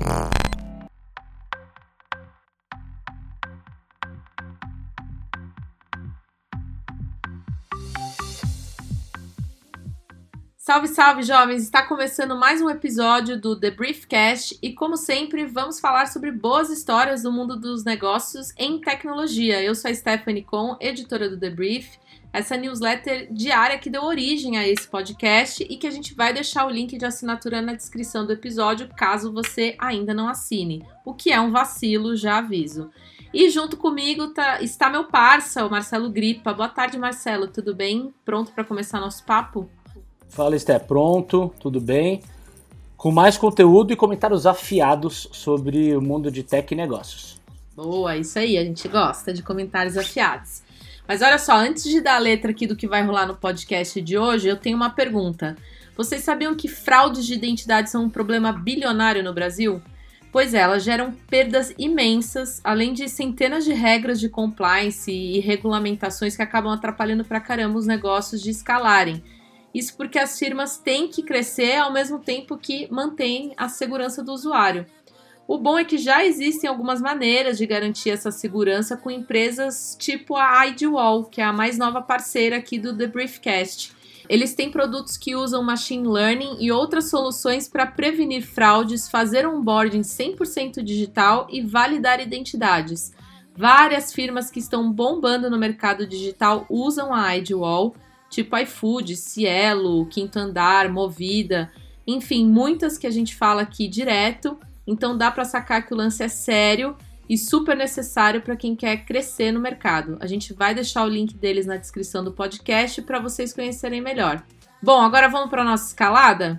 Salve, salve, jovens! Está começando mais um episódio do The Briefcast e, como sempre, vamos falar sobre boas histórias do mundo dos negócios em tecnologia. Eu sou a Stephanie Kohn, editora do The Brief, essa newsletter diária que deu origem a esse podcast e que a gente vai deixar o link de assinatura na descrição do episódio, caso você ainda não assine, o que é um vacilo, já aviso. E junto comigo está meu parça, o Marcelo Gripa. Boa tarde, Marcelo, tudo bem? Pronto para começar nosso papo? Fala, Esté, pronto, tudo bem? Com mais conteúdo e comentários afiados sobre o mundo de tech e negócios. Boa, isso aí, a gente gosta de comentários afiados. Mas olha só, antes de dar a letra aqui do que vai rolar no podcast de hoje, eu tenho uma pergunta. Vocês sabiam que fraudes de identidade são um problema bilionário no Brasil? Pois é, elas geram perdas imensas, além de centenas de regras de compliance e regulamentações que acabam atrapalhando pra caramba os negócios de escalarem. Isso porque as firmas têm que crescer ao mesmo tempo que mantêm a segurança do usuário. O bom é que já existem algumas maneiras de garantir essa segurança com empresas tipo a IDwall, que é a mais nova parceira aqui do The Briefcast. Eles têm produtos que usam machine learning e outras soluções para prevenir fraudes, fazer onboarding 100% digital e validar identidades. Várias firmas que estão bombando no mercado digital usam a IDwall, tipo iFood, Cielo, Quinto Andar, Movida, enfim, muitas que a gente fala aqui direto, então dá para sacar que o lance é sério e super necessário para quem quer crescer no mercado. A gente vai deixar o link deles na descrição do podcast para vocês conhecerem melhor. Bom, agora vamos para a nossa escalada?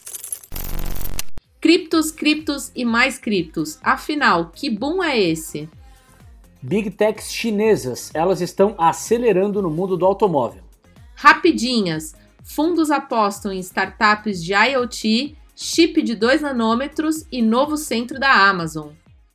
Criptos e mais criptos. Afinal, que boom é esse? Big Techs chinesas, elas estão acelerando no mundo do automóvel. Rapidinhas, fundos apostam em startups de IoT, chip de 2 nanômetros e novo centro da Amazon.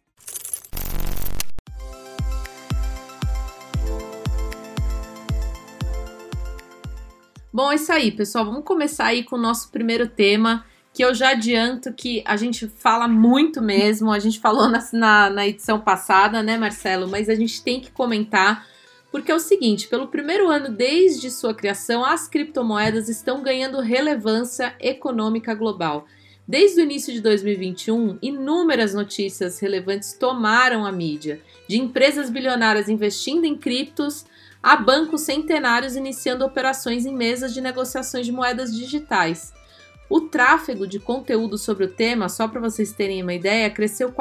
Bom, é isso aí, pessoal. Vamos começar aí com o nosso primeiro tema, que eu já adianto que a gente fala muito mesmo. A gente falou na edição passada, né, Marcelo? Mas a gente tem que comentar. Porque é o seguinte, pelo primeiro ano desde sua criação, as criptomoedas estão ganhando relevância econômica global. Desde o início de 2021, inúmeras notícias relevantes tomaram a mídia, de empresas bilionárias investindo em criptos a bancos centenários iniciando operações em mesas de negociações de moedas digitais. O tráfego de conteúdo sobre o tema, só para vocês terem uma ideia, cresceu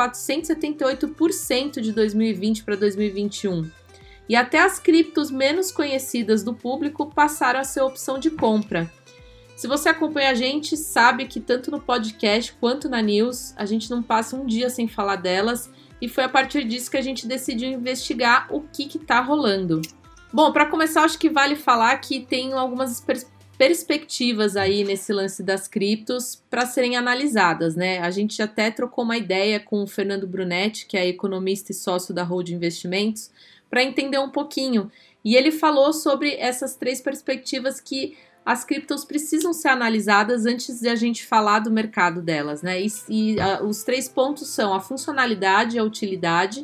478% de 2020 para 2021. E até as criptos menos conhecidas do público passaram a ser opção de compra. Se você acompanha a gente, sabe que tanto no podcast quanto na news, a gente não passa um dia sem falar delas, e foi a partir disso que a gente decidiu investigar o que está rolando. Bom, para começar, acho que vale falar que tem algumas perspectivas aí nesse lance das criptos para serem analisadas, né? A gente até trocou uma ideia com o Fernando Brunetti, que é economista e sócio da Hold Investimentos, para entender um pouquinho. E ele falou sobre essas 3 perspectivas que as criptos precisam ser analisadas antes de a gente falar do mercado delas, né? Os 3 pontos são a funcionalidade, a utilidade,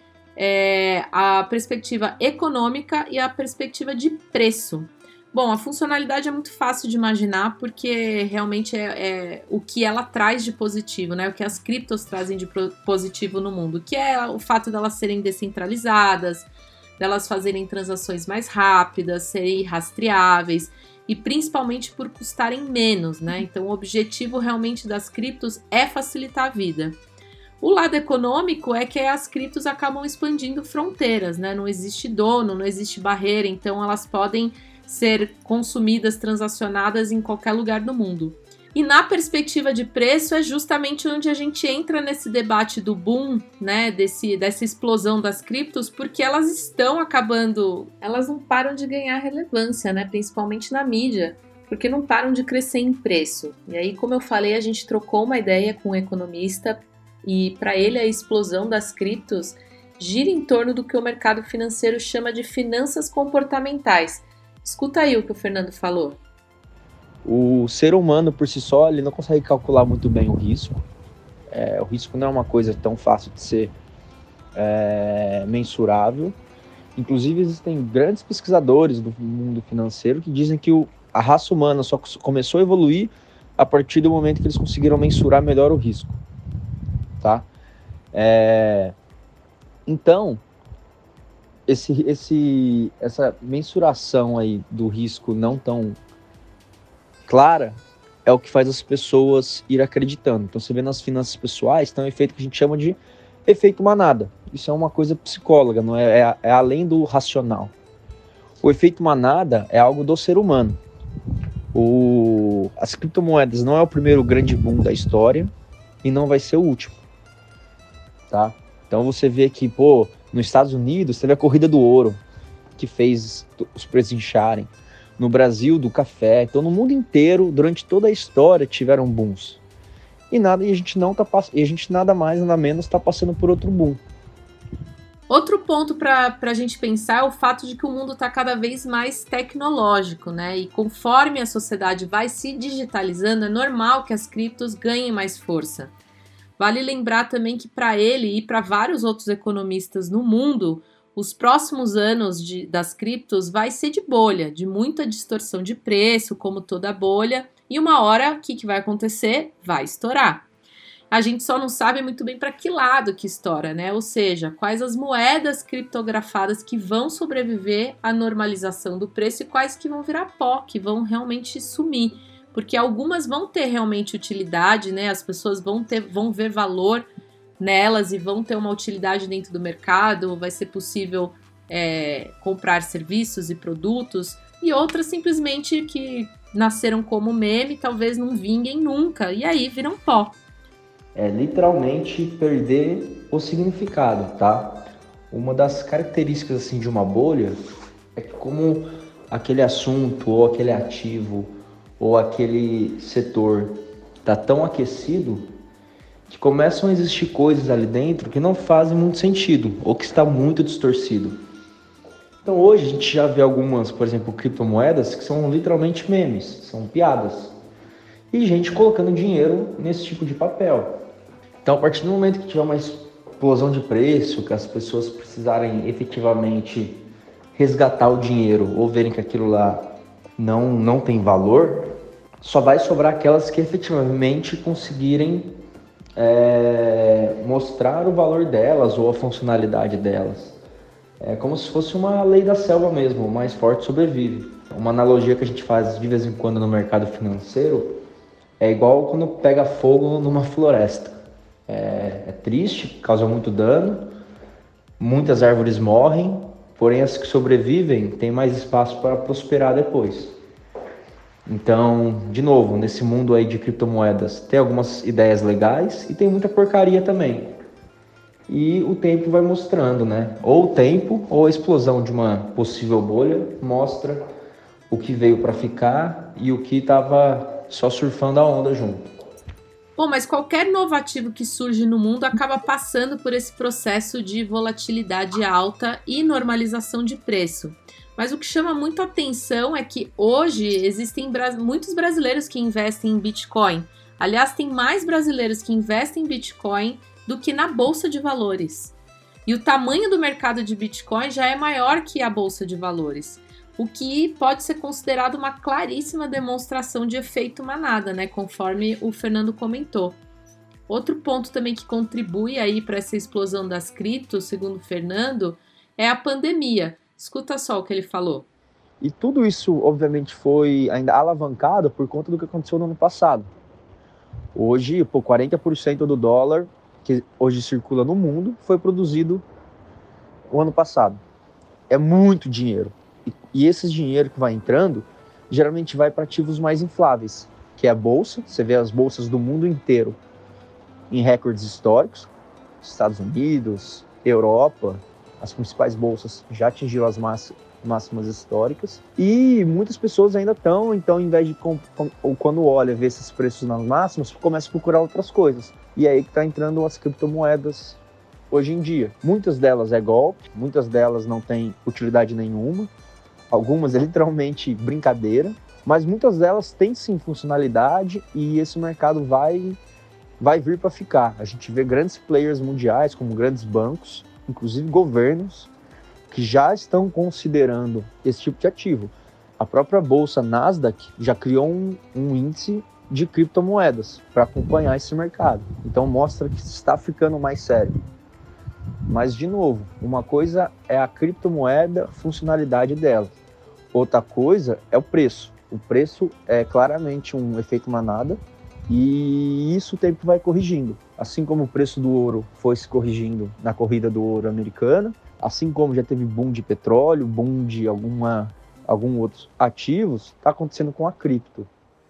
a perspectiva econômica e a perspectiva de preço. Bom, a funcionalidade é muito fácil de imaginar porque realmente é o que ela traz de positivo, né? O que as criptos trazem de positivo no mundo, que é o fato delas serem descentralizadas, delas fazerem transações mais rápidas, serem rastreáveis e principalmente por custarem menos, né? Então o objetivo realmente das criptos é facilitar a vida. O lado econômico é que as criptos acabam expandindo fronteiras, né? Não existe dono, não existe barreira, então elas podem ser consumidas, transacionadas em qualquer lugar do mundo. E na perspectiva de preço é justamente onde a gente entra nesse debate do boom, né, dessa explosão das criptos, porque elas estão acabando, elas não param de ganhar relevância, né, principalmente na mídia, porque não param de crescer em preço. E aí, como eu falei, a gente trocou uma ideia com um economista e para ele a explosão das criptos gira em torno do que o mercado financeiro chama de finanças comportamentais. Escuta aí o que o Fernando falou. O ser humano, por si só, ele não consegue calcular muito bem o risco. O risco não é uma coisa tão fácil de ser mensurável. Inclusive, existem grandes pesquisadores do mundo financeiro que dizem que a raça humana só começou a evoluir a partir do momento que eles conseguiram mensurar melhor o risco. Tá? Então, essa mensuração aí do risco não tão clara é o que faz as pessoas ir acreditando. Então, você vê nas finanças pessoais, tem um efeito que a gente chama de efeito manada. Isso é uma coisa psicóloga, não é além do racional. O efeito manada é algo do ser humano. As criptomoedas não é o primeiro grande boom da história e não vai ser o último. Tá? Então você vê que, nos Estados Unidos teve a corrida do ouro, que fez os preços incharem. No Brasil, do café. Então no mundo inteiro, durante toda a história, tiveram booms. E a gente nada mais, nada menos está passando por outro boom. Outro ponto para a gente pensar é o fato de que o mundo está cada vez mais tecnológico, né? E conforme a sociedade vai se digitalizando, é normal que as criptos ganhem mais força. Vale lembrar também que para ele e para vários outros economistas no mundo, os próximos anos das criptos vai ser de bolha, de muita distorção de preço, como toda bolha, e uma hora o que vai acontecer? Vai estourar. A gente só não sabe muito bem para que lado que estoura, né? Ou seja, quais as moedas criptografadas que vão sobreviver à normalização do preço e quais que vão virar pó, que vão realmente sumir. Porque algumas vão ter realmente utilidade, né? As pessoas vão ver valor nelas e vão ter uma utilidade dentro do mercado, vai ser possível comprar serviços e produtos, e outras simplesmente que nasceram como meme, talvez não vinguem nunca, e aí viram pó. É literalmente perder o significado, tá? Uma das características assim, de uma bolha é que como aquele assunto, ou aquele ativo, ou aquele setor está tão aquecido, que começam a existir coisas ali dentro que não fazem muito sentido, ou que está muito distorcido. Então hoje a gente já vê algumas, por exemplo, criptomoedas que são literalmente memes, são piadas. E gente colocando dinheiro nesse tipo de papel. Então a partir do momento que tiver uma explosão de preço, que as pessoas precisarem efetivamente resgatar o dinheiro ou verem que aquilo lá não tem valor, só vai sobrar aquelas que efetivamente conseguirem mostrar o valor delas ou a funcionalidade delas. É como se fosse uma lei da selva mesmo, o mais forte sobrevive. Uma analogia que a gente faz de vez em quando no mercado financeiro é igual quando pega fogo numa floresta. É triste, causa muito dano, muitas árvores morrem, porém as que sobrevivem têm mais espaço para prosperar depois. Então, de novo, nesse mundo aí de criptomoedas, tem algumas ideias legais e tem muita porcaria também. E o tempo vai mostrando, né? Ou o tempo, ou a explosão de uma possível bolha mostra o que veio para ficar e o que estava só surfando a onda junto. Bom, mas qualquer novo ativo que surge no mundo acaba passando por esse processo de volatilidade alta e normalização de preço. Mas o que chama muito a atenção é que hoje existem muitos brasileiros que investem em Bitcoin. Aliás, tem mais brasileiros que investem em Bitcoin do que na Bolsa de Valores. E o tamanho do mercado de Bitcoin já é maior que a Bolsa de Valores, o que pode ser considerado uma claríssima demonstração de efeito manada, né? Conforme o Fernando comentou. Outro ponto também que contribui aí para essa explosão das criptos, segundo o Fernando, é a pandemia. Escuta só o que ele falou. E tudo isso, obviamente, foi ainda alavancado por conta do que aconteceu no ano passado. Hoje, 40% do dólar que hoje circula no mundo foi produzido no ano passado. É muito dinheiro. E esse dinheiro que vai entrando, geralmente vai para ativos mais infláveis, que é a bolsa. Você vê as bolsas do mundo inteiro em recordes históricos. Estados Unidos, Europa, as principais bolsas já atingiram as máximas históricas. E muitas pessoas ainda estão, então, ao invés de quando olha, ver esses preços nas máximas, começa a procurar outras coisas. E é aí que está entrando as criptomoedas hoje em dia. Muitas delas é golpe, muitas delas não têm utilidade nenhuma. Algumas é literalmente brincadeira, mas muitas delas têm sim funcionalidade e esse mercado vai vai vir para ficar. A gente vê grandes players mundiais, como grandes bancos, inclusive governos, que já estão considerando esse tipo de ativo. A própria bolsa Nasdaq já criou um índice de criptomoedas para acompanhar esse mercado. Então mostra que está ficando mais sério. Mas, de novo, uma coisa é a criptomoeda, funcionalidade dela. Outra coisa é o preço. O preço é claramente um efeito manada e isso o tempo vai corrigindo. Assim como o preço do ouro foi se corrigindo na corrida do ouro americana, assim como já teve boom de petróleo, boom de alguns outros ativos, está acontecendo com a cripto.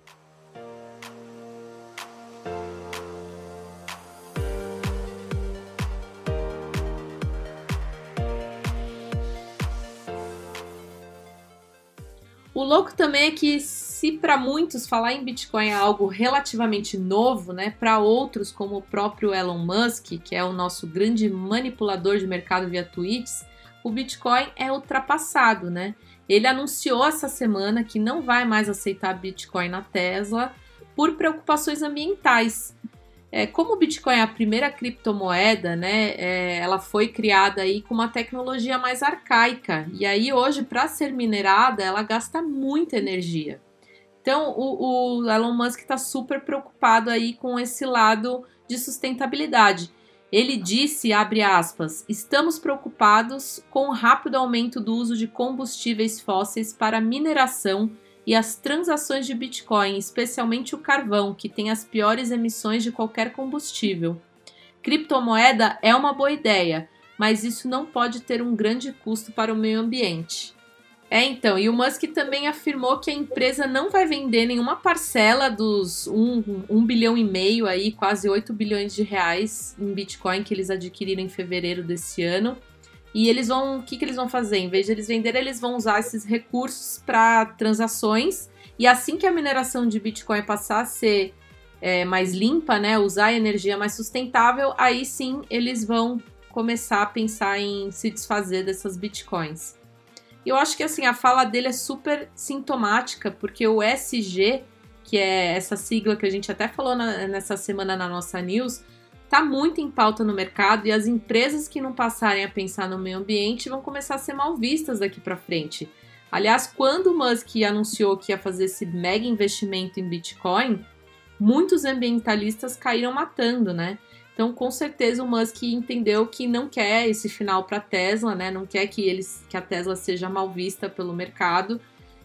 O louco também é que, se para muitos falar em Bitcoin é algo relativamente novo, né, para outros, como o próprio Elon Musk, que é o nosso grande manipulador de mercado via tweets, o Bitcoin é ultrapassado, né? Ele anunciou essa semana que não vai mais aceitar Bitcoin na Tesla por preocupações ambientais. Como o Bitcoin é a primeira criptomoeda, né, ela foi criada aí com uma tecnologia mais arcaica. E aí hoje, para ser minerada, ela gasta muita energia. Então o Elon Musk está super preocupado aí com esse lado de sustentabilidade. Ele disse, abre aspas, estamos preocupados com o rápido aumento do uso de combustíveis fósseis para mineração e as transações de Bitcoin, especialmente o carvão, que tem as piores emissões de qualquer combustível. Criptomoeda é uma boa ideia, mas isso não pode ter um grande custo para o meio ambiente. Então, e o Musk também afirmou que a empresa não vai vender nenhuma parcela dos 1,5 bilhão aí, quase 8 bilhões de reais em Bitcoin que eles adquiriram em fevereiro desse ano. E o que eles vão fazer? Em vez de eles venderem, eles vão usar esses recursos para transações. E assim que a mineração de Bitcoin passar a ser mais limpa, né, usar energia mais sustentável, aí sim eles vão começar a pensar em se desfazer dessas Bitcoins. E eu acho que assim, a fala dele é super sintomática, porque o ESG, que é essa sigla que a gente até falou nessa semana na nossa news, está muito em pauta no mercado e as empresas que não passarem a pensar no meio ambiente vão começar a ser mal vistas daqui para frente. Aliás, quando o Musk anunciou que ia fazer esse mega investimento em Bitcoin, muitos ambientalistas caíram matando, né? Então, com certeza, o Musk entendeu que não quer esse final para a Tesla, né? Não quer que a Tesla seja mal vista pelo mercado.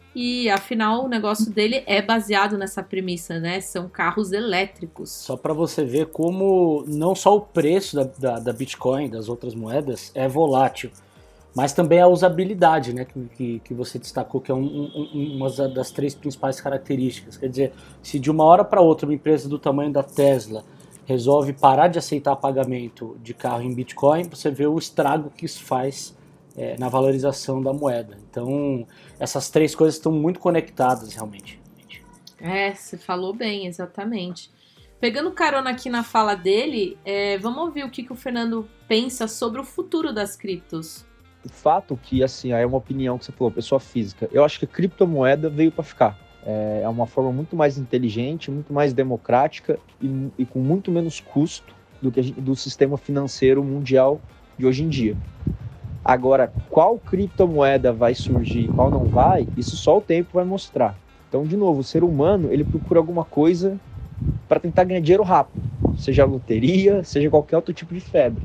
E, afinal, o negócio dele é baseado nessa premissa, né? São carros elétricos. Só para você ver como não só o preço da Bitcoin, das outras moedas, é volátil, mas também a usabilidade, né? Que você destacou, que é uma das 3 principais características. Quer dizer, se de uma hora para outra uma empresa do tamanho da Tesla resolve parar de aceitar pagamento de carro em Bitcoin, você vê o estrago que isso faz na valorização da moeda. Então, essas 3 coisas estão muito conectadas, realmente. Você falou bem, exatamente. Pegando carona aqui na fala dele, vamos ouvir o que o Fernando pensa sobre o futuro das criptos. O fato que, assim, é uma opinião que você falou, pessoa física, eu acho que a criptomoeda veio para ficar. É uma forma muito mais inteligente, muito mais democrática e com muito menos custo do sistema financeiro mundial de hoje em dia. Agora, qual criptomoeda vai surgir e qual não vai, isso só o tempo vai mostrar. Então, de novo, o ser humano, ele procura alguma coisa para tentar ganhar dinheiro rápido, seja loteria, seja qualquer outro tipo de febre.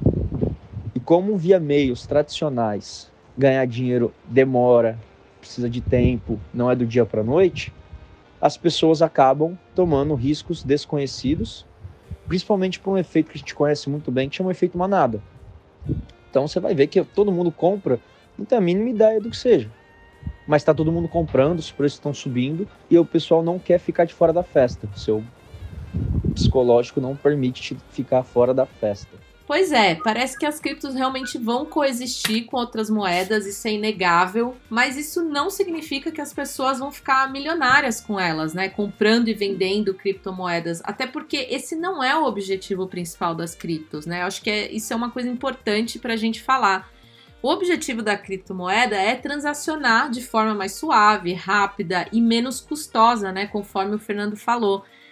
E como via meios tradicionais, ganhar dinheiro demora, precisa de tempo, não é do dia para a noite, as pessoas acabam tomando riscos desconhecidos, principalmente por um efeito que a gente conhece muito bem, que chama efeito manada. Então você vai ver que todo mundo compra, não tem a mínima ideia do que seja. Mas está todo mundo comprando, os preços estão subindo e o pessoal não quer ficar de fora da festa. O seu psicológico não permite te ficar fora da festa. Pois parece que as criptos realmente vão coexistir com outras moedas, isso é inegável, mas isso não significa que as pessoas vão ficar milionárias com elas, né? Comprando e vendendo criptomoedas, até porque esse não é o objetivo principal das criptos, né? Eu acho que isso é uma coisa importante para a gente falar. O objetivo da criptomoeda é transacionar de forma mais suave, rápida e menos custosa, né? Conforme o Fernando falou.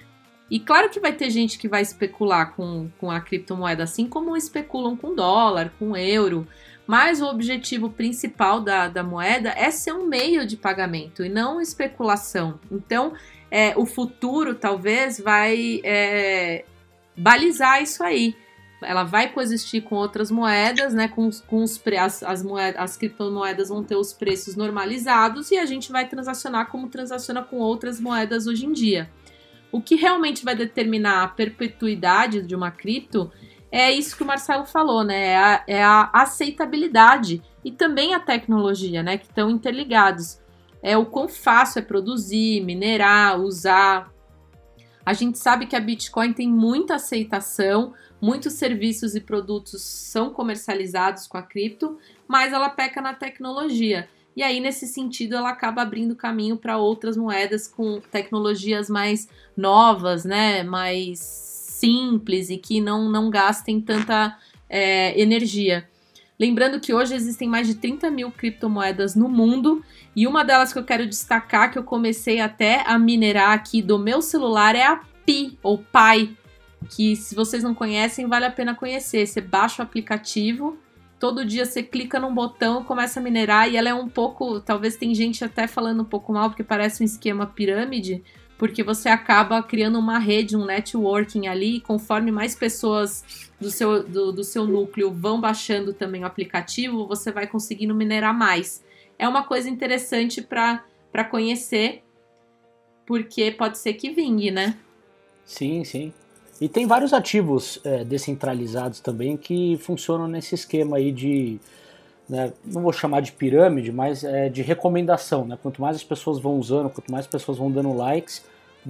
E claro que vai ter gente que vai especular com a criptomoeda, assim como especulam com dólar, com euro, mas o objetivo principal da moeda é ser um meio de pagamento e não especulação. Então, o futuro talvez vai balizar isso aí. Ela vai coexistir com outras moedas, né? As criptomoedas vão ter os preços normalizados e a gente vai transacionar como transaciona com outras moedas hoje em dia. O que realmente vai determinar a perpetuidade de uma cripto é isso que o Marcelo falou, né? É a aceitabilidade e também a tecnologia, né? Que estão interligados. É o quão fácil é produzir, minerar, usar. A gente sabe que a Bitcoin tem muita aceitação, muitos serviços e produtos são comercializados com a cripto, mas ela peca na tecnologia. E aí, nesse sentido, ela acaba abrindo caminho para outras moedas com tecnologias mais novas, né? Mais simples e que não gastem tanta energia. Lembrando que hoje existem mais de 30 mil criptomoedas no mundo e uma delas que eu quero destacar, que eu comecei até a minerar aqui do meu celular, é a Pi, ou Pi, que se vocês não conhecem, vale a pena conhecer. Você baixa o aplicativo, todo dia você clica num botão, começa a minerar e ela é um pouco, talvez tem gente até falando um pouco mal, porque parece um esquema pirâmide, porque você acaba criando uma rede, um networking ali, e conforme mais pessoas do seu núcleo vão baixando também o aplicativo, você vai conseguindo minerar mais. É uma coisa interessante para conhecer, porque pode ser que vingue, né? Sim, sim. E tem vários ativos descentralizados também que funcionam nesse esquema aí de, né, não vou chamar de pirâmide, mas de recomendação, né? Quanto mais as pessoas vão usando, quanto mais pessoas vão dando likes,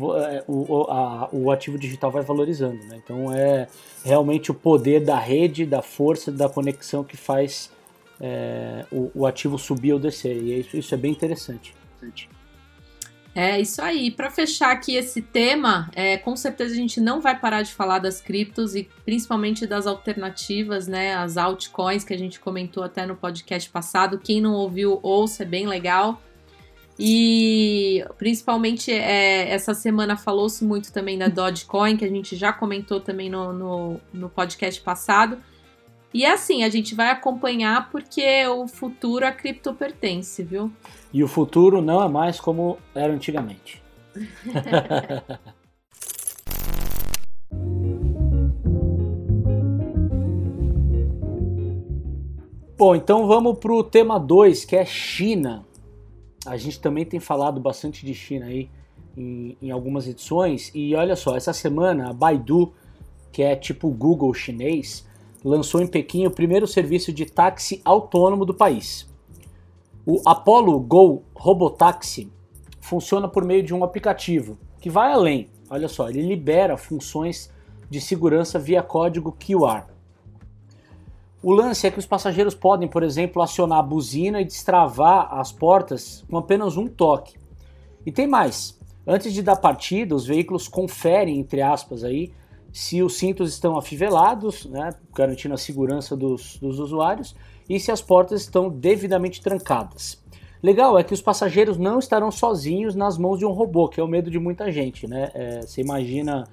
o ativo digital vai valorizando, né? Então é realmente o poder da rede, da força, da conexão que faz o ativo subir ou descer, e isso é bem interessante. É isso aí. Para fechar aqui esse tema, com certeza a gente não vai parar de falar das criptos e principalmente das alternativas, né? As altcoins que a gente comentou até no podcast passado. Quem não ouviu, ouça, é bem legal. E principalmente essa semana falou-se muito também da Dogecoin, que a gente já comentou também no podcast passado. E assim, a gente vai acompanhar porque o futuro a cripto pertence, viu? E o futuro não é mais como era antigamente. Bom, então vamos para o tema 2, que é China. A gente também tem falado bastante de China aí em algumas edições. E olha só, essa semana a Baidu, que é tipo o Google chinês, lançou em Pequim o primeiro serviço de táxi autônomo do país. O Apollo Go Robotaxi funciona por meio de um aplicativo que vai além. Olha só, ele libera funções de segurança via código QR. O lance é que os passageiros podem, por exemplo, acionar a buzina e destravar as portas com apenas um toque. E tem mais. Antes de dar partida, os veículos conferem, entre aspas, aí, se os cintos estão afivelados, né, garantindo a segurança dos usuários, e se as portas estão devidamente trancadas. Legal é que os passageiros não estarão sozinhos nas mãos de um robô, que é o medo de muita gente, né? Você imagina,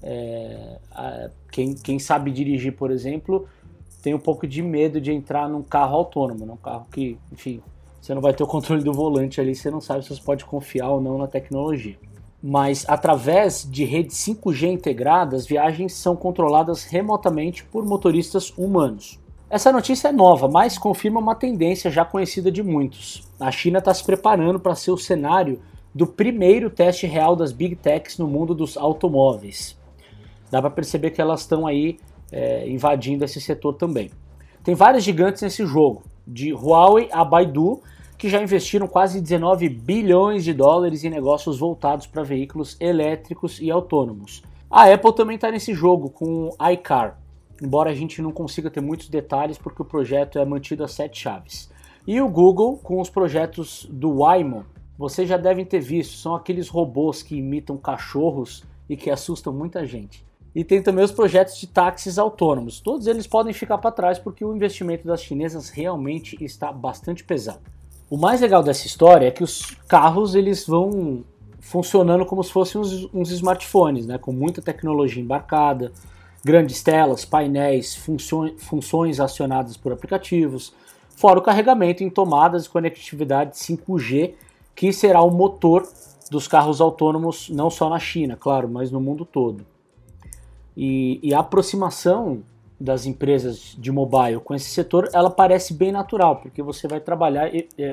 quem sabe dirigir, por exemplo, tem um pouco de medo de entrar num carro autônomo, num carro que, enfim, você não vai ter o controle do volante ali, você não sabe se você pode confiar ou não na tecnologia. Mas através de redes 5G integradas, viagens são controladas remotamente por motoristas humanos. Essa notícia é nova, mas confirma uma tendência já conhecida de muitos. A China está se preparando para ser o cenário do primeiro teste real das Big Techs no mundo dos automóveis. Dá para perceber que elas estão aí invadindo esse setor também. Tem vários gigantes nesse jogo, de Huawei a Baidu, que já investiram quase 19 bilhões de dólares em negócios voltados para veículos elétricos e autônomos. A Apple também está nesse jogo com o iCar, embora a gente não consiga ter muitos detalhes porque o projeto é mantido a 7 chaves. E o Google com os projetos do Waymo. Vocês já devem ter visto, são aqueles robôs que imitam cachorros e que assustam muita gente. E tem também os projetos de táxis autônomos. Todos eles podem ficar para trás porque o investimento das chinesas realmente está bastante pesado. O mais legal dessa história é que os carros eles vão funcionando como se fossem uns smartphones, né, com muita tecnologia embarcada, grandes telas, painéis, funções acionadas por aplicativos, fora o carregamento em tomadas e conectividade 5G, que será o motor dos carros autônomos, não só na China, claro, mas no mundo todo. E a aproximação das empresas de mobile com esse setor, ela parece bem natural, porque você vai trabalhar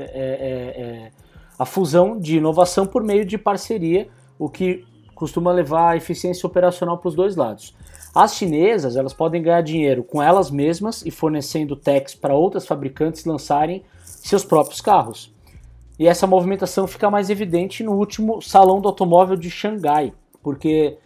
a fusão de inovação por meio de parceria, o que costuma levar a eficiência operacional para os dois lados. As chinesas, elas podem ganhar dinheiro com elas mesmas e fornecendo techs para outras fabricantes lançarem seus próprios carros. E essa movimentação fica mais evidente no último Salão do Automóvel de Xangai, porque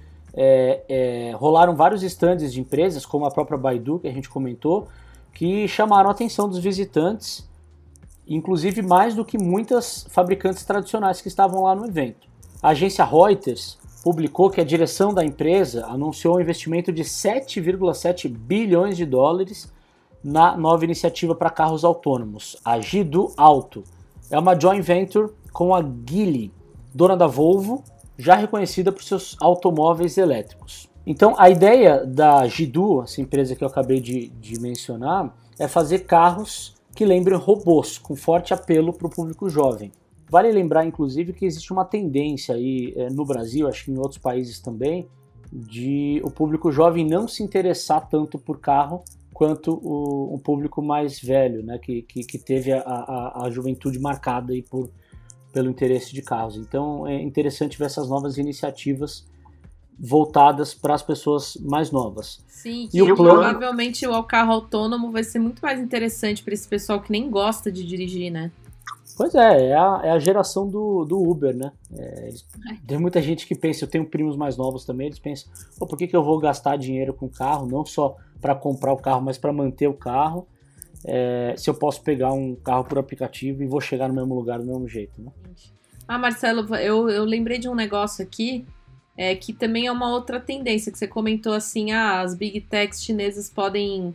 rolaram vários estandes de empresas, como a própria Baidu, que a gente comentou, que chamaram a atenção dos visitantes, inclusive mais do que muitas fabricantes tradicionais que estavam lá no evento. A agência Reuters publicou que a direção da empresa anunciou um investimento de 7,7 bilhões de dólares na nova iniciativa para carros autônomos, a Jidu Auto. É uma joint venture com a Geely, dona da Volvo, já reconhecida por seus automóveis elétricos. Então, a ideia da Jidu, essa empresa que eu acabei de mencionar, é fazer carros que lembrem robôs, com forte apelo para o público jovem. Vale lembrar, inclusive, que existe uma tendência aí no Brasil, acho que em outros países também, de o público jovem não se interessar tanto por carro quanto o público mais velho, né, que teve a juventude marcada aí pelo interesse de carros. Então é interessante ver essas novas iniciativas voltadas para as pessoas mais novas. Sim, e provavelmente o carro autônomo vai ser muito mais interessante para esse pessoal que nem gosta de dirigir, né? Pois é a geração do Uber, né? Tem muita gente que pensa, eu tenho primos mais novos também, eles pensam, por que eu vou gastar dinheiro com carro, não só para comprar o carro, mas para manter o carro, se eu posso pegar um carro por aplicativo e vou chegar no mesmo lugar do mesmo jeito, né? Marcelo, eu lembrei de um negócio aqui, que também é uma outra tendência, que você comentou assim, as big techs chinesas podem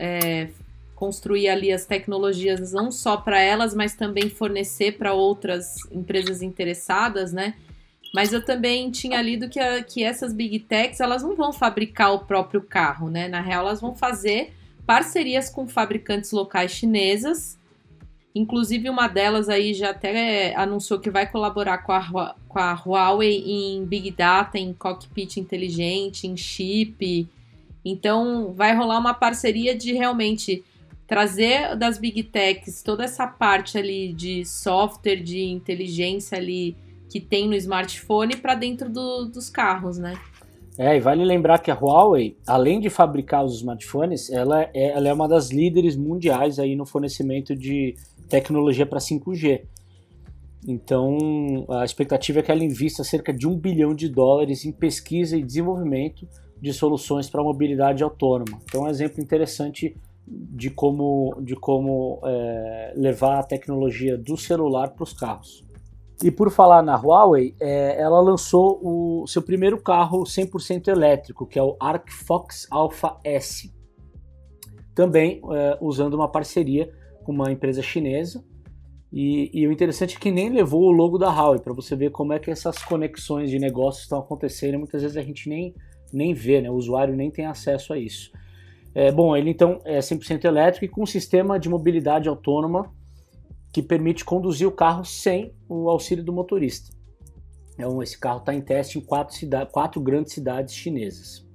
construir ali as tecnologias não só para elas, mas também fornecer para outras empresas interessadas, né? Mas eu também tinha lido que essas big techs, elas não vão fabricar o próprio carro, né? Na real, elas vão fazer parcerias com fabricantes locais chinesas. Inclusive, uma delas aí já até anunciou que vai colaborar com a Huawei em Big Data, em cockpit inteligente, em chip. Então, vai rolar uma parceria de realmente trazer das Big Techs toda essa parte ali de software, de inteligência ali que tem no smartphone para dentro dos carros, né? E vale lembrar que a Huawei, além de fabricar os smartphones, ela é uma das líderes mundiais aí no fornecimento de tecnologia para 5G. Então, a expectativa é que ela invista cerca de $1 bilhão em pesquisa e desenvolvimento de soluções para mobilidade autônoma. Então, é um exemplo interessante de como levar a tecnologia do celular para os carros. E por falar na Huawei, ela lançou o seu primeiro carro 100% elétrico, que é o Arcfox Alpha S. Também usando uma parceria com uma empresa chinesa. E o interessante é que nem levou o logo da Huawei, para você ver como é que essas conexões de negócios estão acontecendo. E muitas vezes a gente nem vê, né? O usuário nem tem acesso a isso. Ele então é 100% elétrico e com um sistema de mobilidade autônoma que permite conduzir o carro sem o auxílio do motorista. Esse carro está em teste em 4 grandes cidades chinesas.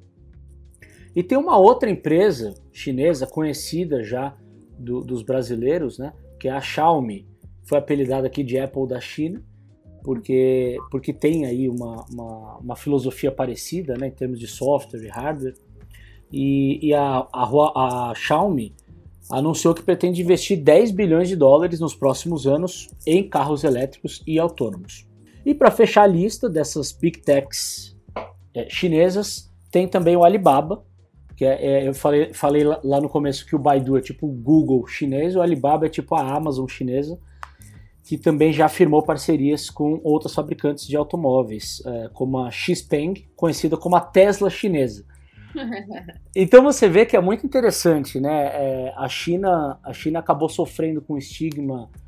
E tem uma outra empresa chinesa conhecida já dos brasileiros, né, que é a Xiaomi. Foi apelidada aqui de Apple da China, porque tem aí uma filosofia parecida, né, em termos de software e hardware. E a Xiaomi anunciou que pretende investir $10 bilhões nos próximos anos em carros elétricos e autônomos. E para fechar a lista dessas big techs chinesas, tem também o Alibaba, que eu falei lá no começo que o Baidu é tipo o Google chinês, o Alibaba é tipo a Amazon chinesa, que também já firmou parcerias com outras fabricantes de automóveis, como a Xpeng, conhecida como a Tesla chinesa. Então você vê que é muito interessante, né? A China acabou sofrendo com o estigma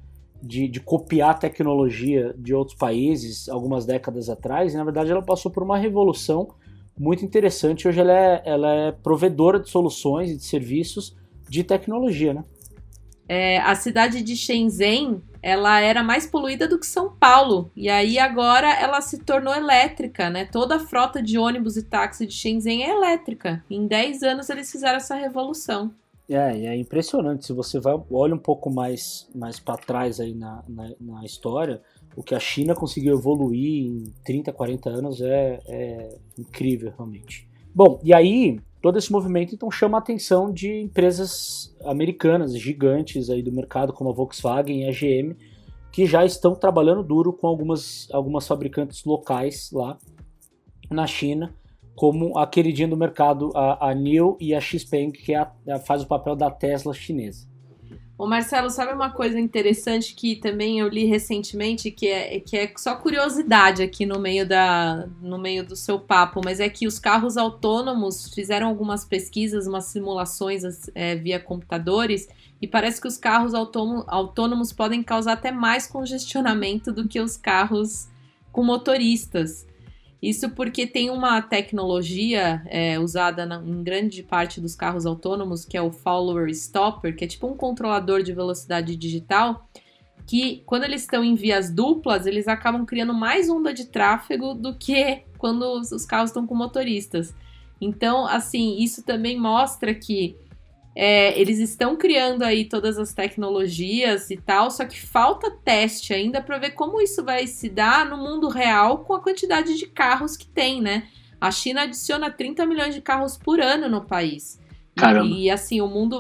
de copiar a tecnologia de outros países algumas décadas atrás, e na verdade ela passou por uma revolução muito interessante. Hoje ela é provedora de soluções e de serviços de tecnologia, né? A cidade de Shenzhen, ela era mais poluída do que São Paulo, e aí agora ela se tornou elétrica, né? Toda a frota de ônibus e táxi de Shenzhen é elétrica. Em 10 anos eles fizeram essa revolução. E é impressionante. Se você olha um pouco mais para trás aí na história, o que a China conseguiu evoluir em 30, 40 anos é incrível, realmente. Bom, e aí todo esse movimento então chama a atenção de empresas americanas, gigantes aí do mercado, como a Volkswagen e a GM, que já estão trabalhando duro com algumas fabricantes locais lá na China, como a queridinha do mercado, a NIO e a XPeng, que faz o papel da Tesla chinesa. Ô Marcelo, sabe uma coisa interessante que também eu li recentemente, que é só curiosidade aqui no meio do seu papo, mas é que os carros autônomos fizeram algumas pesquisas, umas simulações via computadores, e parece que os carros autônomos podem causar até mais congestionamento do que os carros com motoristas. Isso porque tem uma tecnologia usada em grande parte dos carros autônomos, que é o Follower Stopper, que é tipo um controlador de velocidade digital, que quando eles estão em vias duplas, eles acabam criando mais onda de tráfego do que quando os carros estão com motoristas. Então, assim, isso também mostra que eles estão criando aí todas as tecnologias e tal, só que falta teste ainda para ver como isso vai se dar no mundo real com a quantidade de carros que tem, né? A China adiciona 30 milhões de carros por ano no país. Caramba. E assim, o mundo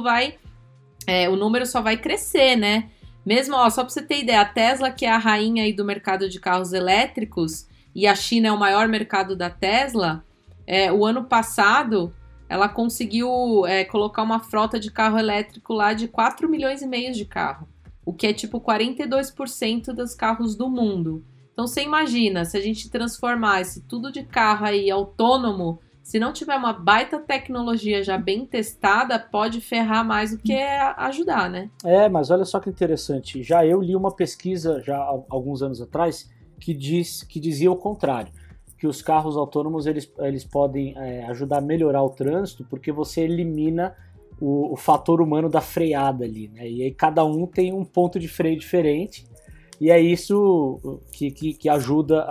o número só vai crescer, né? Mesmo, só para você ter ideia, a Tesla, que é a rainha aí do mercado de carros elétricos, e a China é o maior mercado da Tesla, o ano passado ela conseguiu colocar uma frota de carro elétrico lá de 4 milhões e meio de carro, o que é tipo 42% dos carros do mundo. Então você imagina, se a gente transformar esse tudo de carro aí autônomo, se não tiver uma baita tecnologia já bem testada, pode ferrar mais do que ajudar, né? Mas olha só que interessante, já eu li uma pesquisa já há alguns anos atrás que dizia o contrário, que os carros autônomos eles podem ajudar a melhorar o trânsito porque você elimina o fator humano da freada ali, né? E aí cada um tem um ponto de freio diferente e é isso que ajuda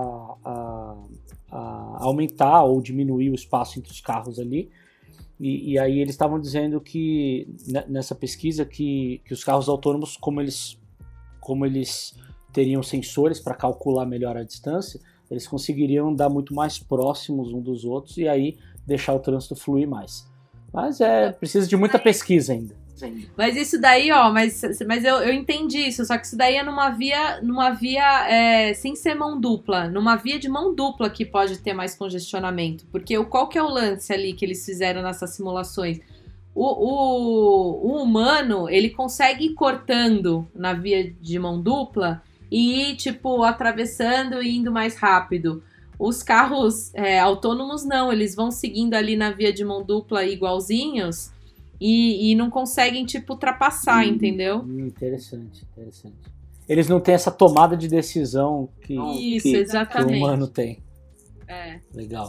a aumentar ou diminuir o espaço entre os carros ali. E aí eles estavam dizendo que nessa pesquisa que os carros autônomos, como eles teriam sensores para calcular melhor a distância, eles conseguiriam andar muito mais próximos um dos outros e aí deixar o trânsito fluir mais. Mas precisa de muita pesquisa ainda. Mas isso daí, mas eu entendi isso, só que isso daí é numa via sem ser mão dupla, numa via de mão dupla que pode ter mais congestionamento, porque qual que é o lance ali que eles fizeram nessas simulações? O humano, ele consegue ir cortando na via de mão dupla e ir, tipo, atravessando e indo mais rápido. Os carros autônomos não, eles vão seguindo ali na via de mão dupla igualzinhos e não conseguem, tipo, ultrapassar, entendeu? Interessante. Eles não têm essa tomada de decisão que o humano tem. Legal.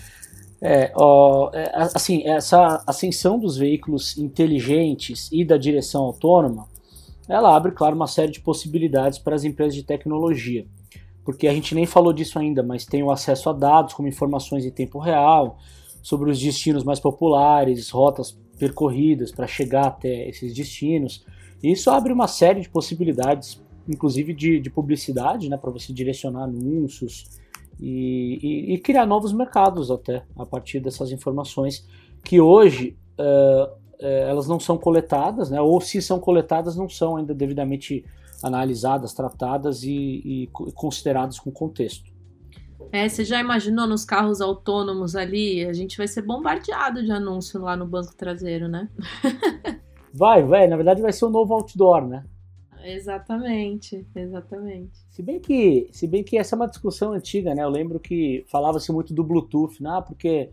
Assim, essa ascensão dos veículos inteligentes e da direção autônoma, ela abre, claro, uma série de possibilidades para as empresas de tecnologia, porque a gente nem falou disso ainda, mas tem o acesso a dados como informações em tempo real, sobre os destinos mais populares, rotas percorridas para chegar até esses destinos. E isso abre uma série de possibilidades, inclusive de publicidade, né, para você direcionar anúncios e criar novos mercados até, a partir dessas informações que hoje elas não são coletadas, né, ou se são coletadas não são ainda devidamente analisadas, tratadas e consideradas com contexto. Você já imaginou nos carros autônomos ali? A gente vai ser bombardeado de anúncio lá no banco traseiro, né? Vai, na verdade vai ser o novo outdoor, né? Exatamente. Se bem que essa é uma discussão antiga, né? Eu lembro que falava-se muito do Bluetooth, porque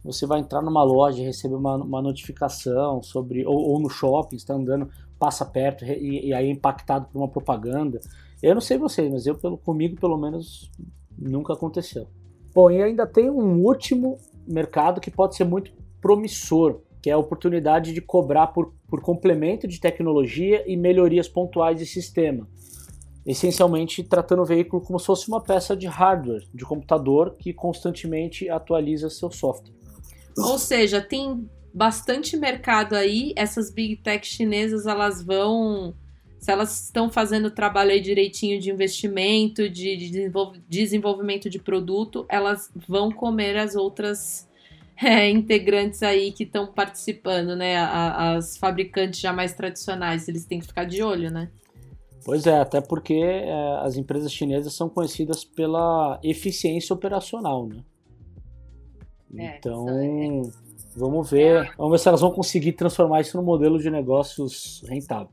você vai entrar numa loja e receber uma notificação sobre, ou no shopping, está andando, passa perto e aí é impactado por uma propaganda. Eu não sei vocês, mas comigo pelo menos nunca aconteceu. Bom, e ainda tem um último mercado que pode ser muito promissor, que é a oportunidade de cobrar por complemento de tecnologia e melhorias pontuais de sistema. Essencialmente tratando o veículo como se fosse uma peça de hardware, de computador que constantemente atualiza seu software. Ou seja, tem bastante mercado aí, essas big tech chinesas, elas vão, se elas estão fazendo o trabalho aí direitinho de investimento, de desenvolvimento de produto, elas vão comer as outras integrantes aí que estão participando, né? As fabricantes já mais tradicionais, eles têm que ficar de olho, né? Pois é, até porque as empresas chinesas são conhecidas pela eficiência operacional, né? Então, vamos ver se elas vão conseguir transformar isso num modelo de negócios rentável.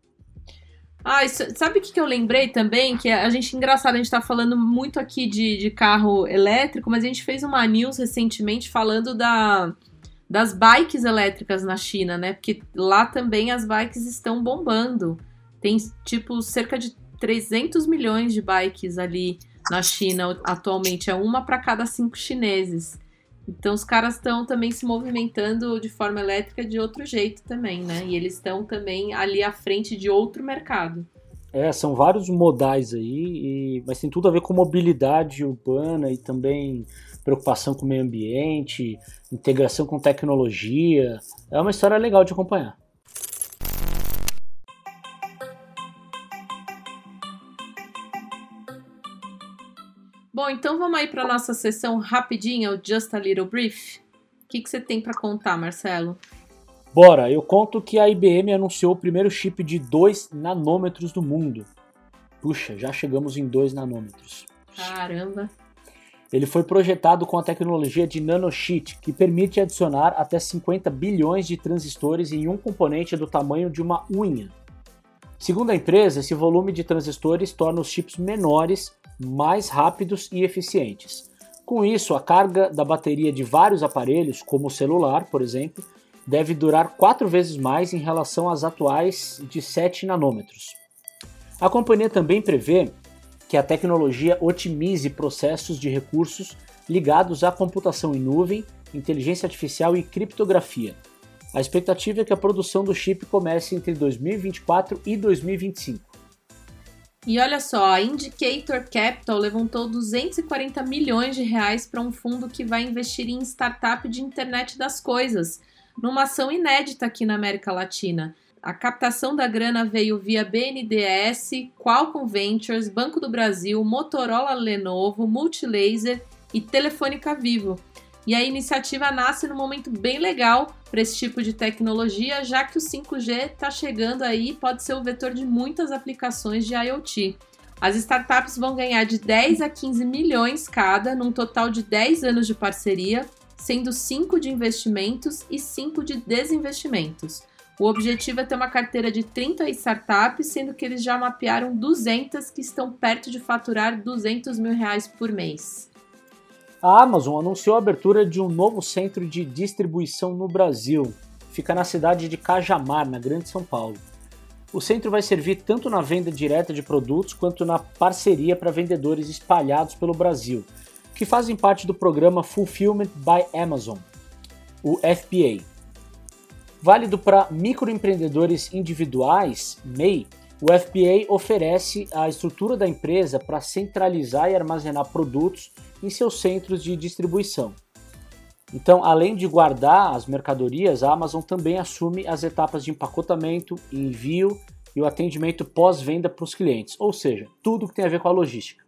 Sabe o que eu lembrei também? Que engraçado, a gente tá falando muito aqui de carro elétrico, mas a gente fez uma news recentemente falando das bikes elétricas na China, né? Porque lá também as bikes estão bombando. Tem, tipo, cerca de 300 milhões de bikes ali na China atualmente. É uma para cada 5 chineses. Então, os caras estão também se movimentando de forma elétrica de outro jeito também, né? E eles estão também ali à frente de outro mercado. São vários modais aí, mas tem tudo a ver com mobilidade urbana e também preocupação com o meio ambiente, integração com tecnologia. É uma história legal de acompanhar. Bom, então vamos aí para a nossa sessão rapidinha, o Just a Little Brief. O que você tem para contar, Marcelo? Bora, eu conto que a IBM anunciou o primeiro chip de 2 nanômetros do mundo. Puxa, já chegamos em 2 nanômetros. Caramba! Ele foi projetado com a tecnologia de nanosheet, que permite adicionar até 50 bilhões de transistores em um componente do tamanho de uma unha. Segundo a empresa, esse volume de transistores torna os chips menores, mais rápidos e eficientes. Com isso, a carga da bateria de vários aparelhos, como o celular, por exemplo, deve durar 4 vezes mais em relação às atuais de 7 nanômetros. A companhia também prevê que a tecnologia otimize processos de recursos ligados à computação em nuvem, inteligência artificial e criptografia. A expectativa é que a produção do chip comece entre 2024 e 2025. E olha só, a Indicator Capital levantou 240 milhões de reais para um fundo que vai investir em startup de internet das coisas, numa ação inédita aqui na América Latina. A captação da grana veio via BNDES, Qualcomm Ventures, Banco do Brasil, Motorola Lenovo, Multilaser e Telefônica Vivo. E a iniciativa nasce num momento bem legal para esse tipo de tecnologia, já que o 5G está chegando aí e pode ser o vetor de muitas aplicações de IoT. As startups vão ganhar de 10 a 15 milhões cada, num total de 10 anos de parceria, sendo 5 de investimentos e 5 de desinvestimentos. O objetivo é ter uma carteira de 30 startups, sendo que eles já mapearam 200 que estão perto de faturar R$200 mil por mês. A Amazon anunciou a abertura de um novo centro de distribuição no Brasil. Fica na cidade de Cajamar, na Grande São Paulo. O centro vai servir tanto na venda direta de produtos quanto na parceria para vendedores espalhados pelo Brasil, que fazem parte do programa Fulfillment by Amazon, o FBA. Válido para microempreendedores individuais, MEI, o FBA oferece a estrutura da empresa para centralizar e armazenar produtos em seus centros de distribuição. Então, além de guardar as mercadorias, a Amazon também assume as etapas de empacotamento, envio e o atendimento pós-venda para os clientes, ou seja, tudo que tem a ver com a logística.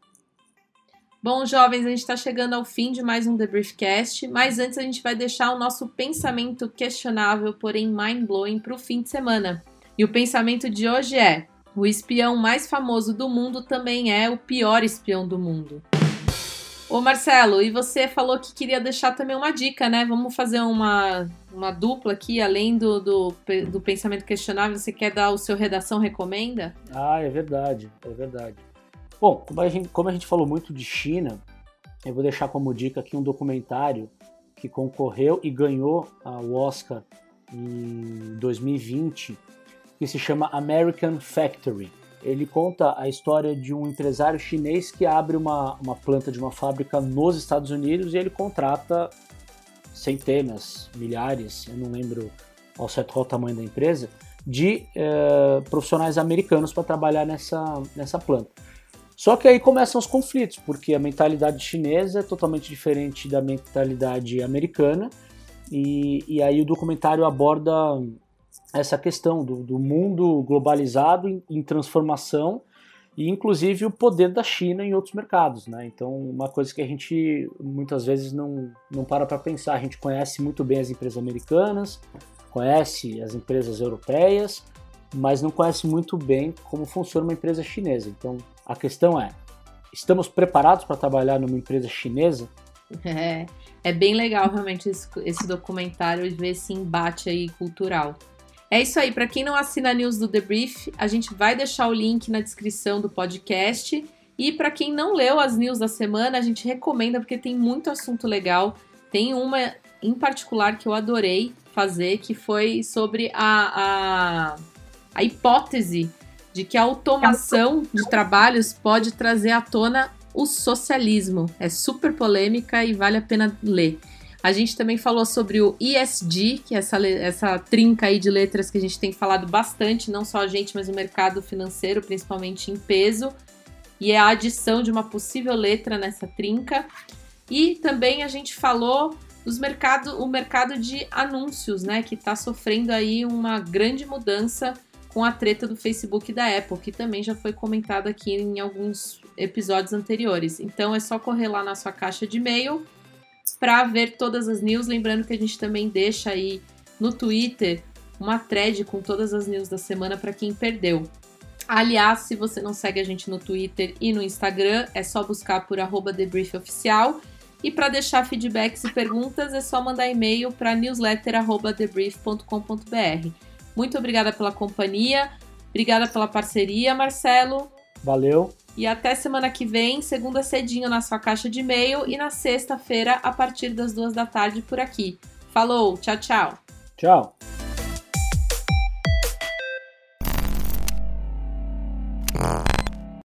Bom, jovens, a gente está chegando ao fim de mais um The Briefcast, mas antes a gente vai deixar o nosso pensamento questionável, porém mind-blowing, para o fim de semana. E o pensamento de hoje é: o espião mais famoso do mundo também é o pior espião do mundo. Ô Marcelo, e você falou que queria deixar também uma dica, né? Vamos fazer uma dupla aqui, além do pensamento questionável, você quer dar o seu Redação Recomenda? É verdade. Bom, como a gente falou muito de China, eu vou deixar como dica aqui um documentário que concorreu e ganhou o Oscar em 2020, que se chama American Factory. Ele conta a história de um empresário chinês que abre uma planta de uma fábrica nos Estados Unidos e ele contrata centenas, milhares, eu não lembro ao certo qual o tamanho da empresa, de profissionais americanos para trabalhar nessa planta. Só que aí começam os conflitos, porque a mentalidade chinesa é totalmente diferente da mentalidade americana, e aí o documentário aborda essa questão do mundo globalizado em transformação, e inclusive o poder da China em outros mercados, né? Então, uma coisa que a gente muitas vezes não para pensar. A gente conhece muito bem as empresas americanas, conhece as empresas europeias, mas não conhece muito bem como funciona uma empresa chinesa. Então, a questão é, estamos preparados para trabalhar numa empresa chinesa? É bem legal realmente esse documentário e ver esse embate aí cultural. É isso aí, para quem não assina a news do The Brief, a gente vai deixar o link na descrição do podcast. E para quem não leu as news da semana, a gente recomenda porque tem muito assunto legal. Tem uma em particular que eu adorei fazer, que foi sobre a hipótese de que a automação de trabalhos pode trazer à tona o socialismo. É super polêmica e vale a pena ler. A gente também falou sobre o ESG, que é essa trinca aí de letras que a gente tem falado bastante, não só a gente, mas o mercado financeiro, principalmente em peso, e é a adição de uma possível letra nessa trinca. E também a gente falou o mercado de anúncios, né, que está sofrendo aí uma grande mudança com a treta do Facebook e da Apple, que também já foi comentado aqui em alguns episódios anteriores. Então é só correr lá na sua caixa de e-mail para ver todas as news. Lembrando que a gente também deixa aí no Twitter uma thread com todas as news da semana para quem perdeu. Aliás, se você não segue a gente no Twitter e no Instagram, é só buscar por @TheBriefOficial. E para deixar feedbacks e perguntas, é só mandar e-mail para newsletter@thebrief.com.br. Muito obrigada pela companhia, obrigada pela parceria, Marcelo. Valeu. E até semana que vem, segunda cedinho na sua caixa de e-mail e na sexta-feira a partir das 14h por aqui. Falou, tchau, tchau. Tchau.